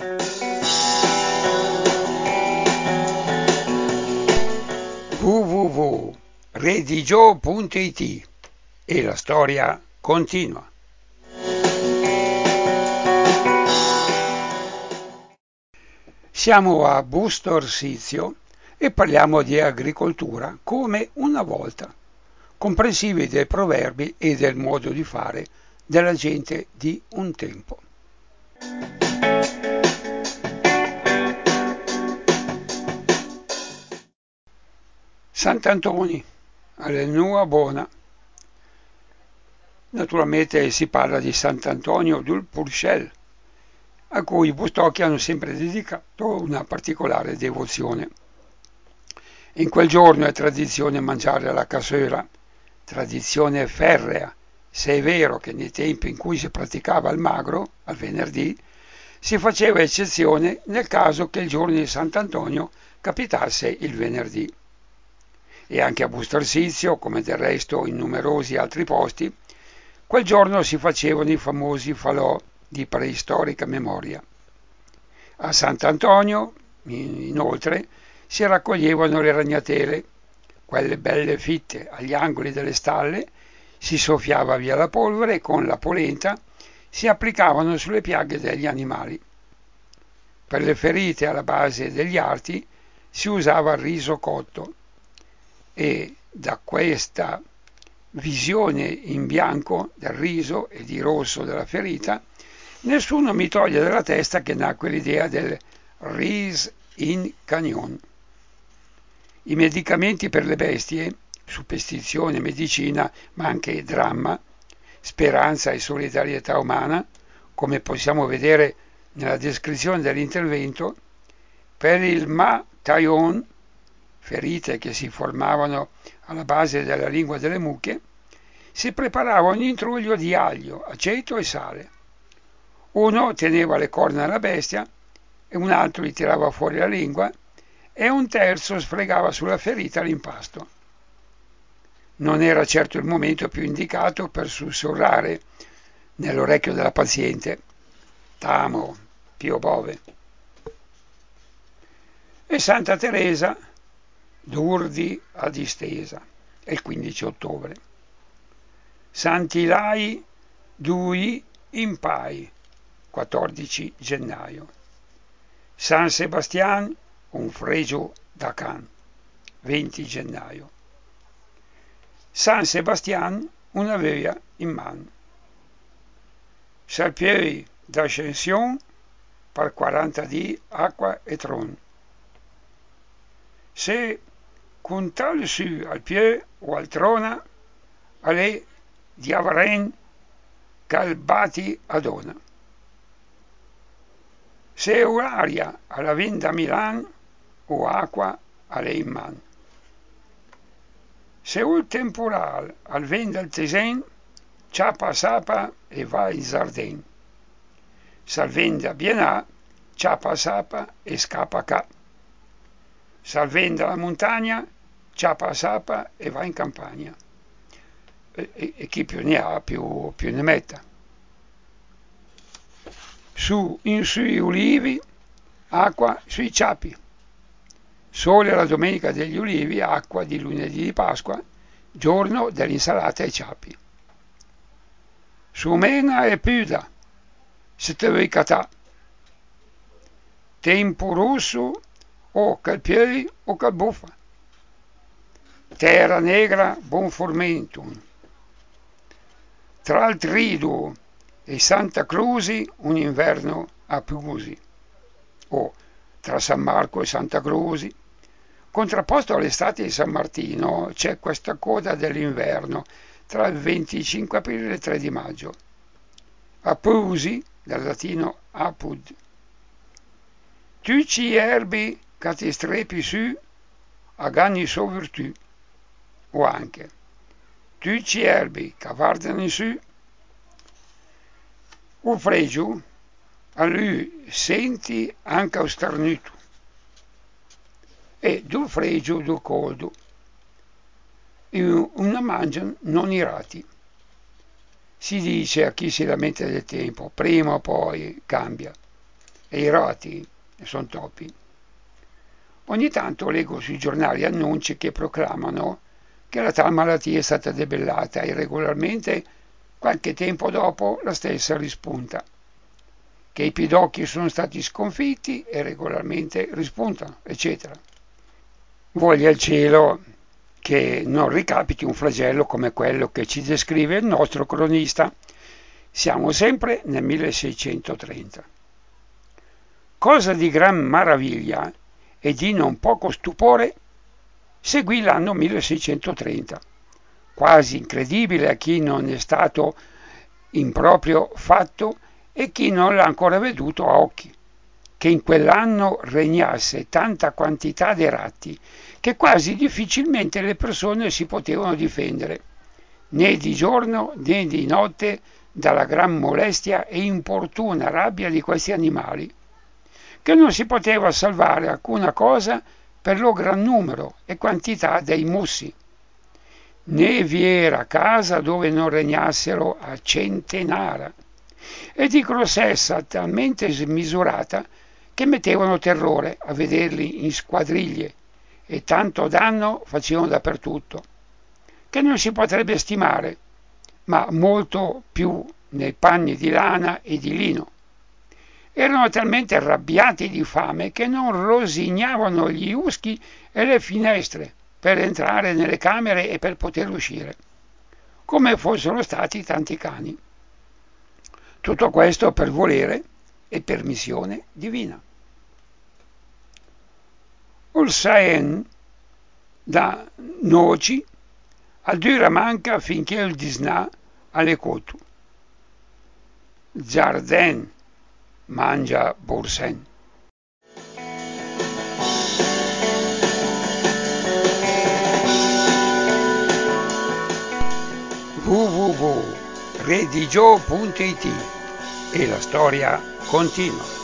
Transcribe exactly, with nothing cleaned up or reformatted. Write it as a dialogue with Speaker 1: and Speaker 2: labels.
Speaker 1: w w w punto redigio punto it e la storia continua. Siamo a Busto Arsizio e parliamo di agricoltura come una volta, comprensivi dei proverbi e del modo di fare della gente di un tempo. Sant'Antoni, alla Nua Bona. Naturalmente si parla di Sant'Antonio dul Purcell, a cui i Bustocchi hanno sempre dedicato una particolare devozione. In quel giorno è tradizione mangiare la cassera, tradizione ferrea, se è vero che nei tempi in cui si praticava il magro, al venerdì, si faceva eccezione nel caso che il giorno di Sant'Antonio capitasse il venerdì. E anche a Busto Arsizio, come del resto in numerosi altri posti, quel giorno si facevano i famosi falò di preistorica memoria. A Sant'Antonio, inoltre, si raccoglievano le ragnatele, quelle belle fitte agli angoli delle stalle, si soffiava via la polvere e con la polenta si applicavano sulle piaghe degli animali. Per le ferite alla base degli arti si usava il riso cotto e da questa visione in bianco del riso e di rosso della ferita nessuno mi toglie dalla testa che nacque l'idea del ris in cagnon. I medicamenti per le bestie, superstizione, medicina, ma anche dramma, speranza e solidarietà umana, come possiamo vedere nella descrizione dell'intervento, per il ma taillon, ferite che si formavano alla base della lingua delle mucche, si preparava un intruglio di aglio, aceto e sale. Uno teneva le corna alla bestia e un altro gli tirava fuori la lingua e un terzo sfregava sulla ferita l'impasto. Non era certo il momento più indicato per sussurrare nell'orecchio della paziente «Tamo, Pio Bove». E Santa Teresa d'Urdi a distesa, è il quindici ottobre. Sant'Ilai Dui Impai, quattordici gennaio. San Sebastian, un fregio da can, venti gennaio. San Sebastian, una veuia in man. Salpieu d'Ascension, per quaranta di acqua e tron. Se contal su al pieu o al trona, alle diavaren calbati adona. Se Euraria alla venda Milan o acqua alle in man. Se un temporal al venda il Tesen, ciapa sapa e va in Zardin. Sal venda Bienà, ciapa sapa e scappa ca. Sal venda la montagna, ciapa sapa e va in campagna. E, e, e chi più ne ha più, più ne metta. Su in sui ulivi, acqua sui ciapi. Sole la domenica degli ulivi, acqua di lunedì di Pasqua, giorno dell'insalata ai ciapi. Su mena e puda, se te vuoi catà. Tempo rosso o calpiei o calbuffa. Terra negra, buon formentum. Tra il Trido e Santa Croce un inverno a Pusi, o tra San Marco e Santa Croce, contrapposto all'estate di San Martino, c'è questa coda dell'inverno tra il venticinque aprile e il tre di maggio. A Pusi, dal latino apud. Tu ci erbi che ti strepi su, a ganni so virtù, o anche tu ci erbi che guardano su, o fregio, a lui senti anche o starnuto, e du fregio du coldo, e una mangiano non irati. Si dice a chi si lamenta del tempo, prima o poi cambia. e i rati sono topi. Ogni tanto leggo sui giornali annunci che proclamano che la tal malattia è stata debellata e regolarmente, qualche tempo dopo, la stessa rispunta. Che i pidocchi sono stati sconfitti e regolarmente rispuntano, eccetera. Voglia il cielo che non ricapiti un flagello come quello che ci descrive il nostro cronista. Siamo sempre nel milleseicentotrenta. Cosa di gran maraviglia e di non poco stupore seguì l'anno milleseicentotrenta, quasi incredibile a chi non è stato in proprio fatto e chi non l'ha ancora veduto a occhi, che in quell'anno regnasse tanta quantità di ratti che quasi difficilmente le persone si potevano difendere, né di giorno né di notte, dalla gran molestia e importuna rabbia di questi animali, che non si poteva salvare alcuna cosa per lo gran numero e quantità dei mussi, né vi era casa dove non regnassero a centenara, e di grossezza talmente smisurata che mettevano terrore a vederli in squadriglie e tanto danno facevano dappertutto, che non si potrebbe stimare, ma molto più nei panni di lana e di lino. Erano talmente arrabbiati di fame che non rosignavano gli uschi e le finestre per entrare nelle camere e per poter uscire, come fossero stati tanti cani. Tutto questo per volere e per missione divina. Olsaen da noci a dura manca finché il disnà alle cotu. Jardin mangia Boursin. w w w punto redigio punto it e la storia continua.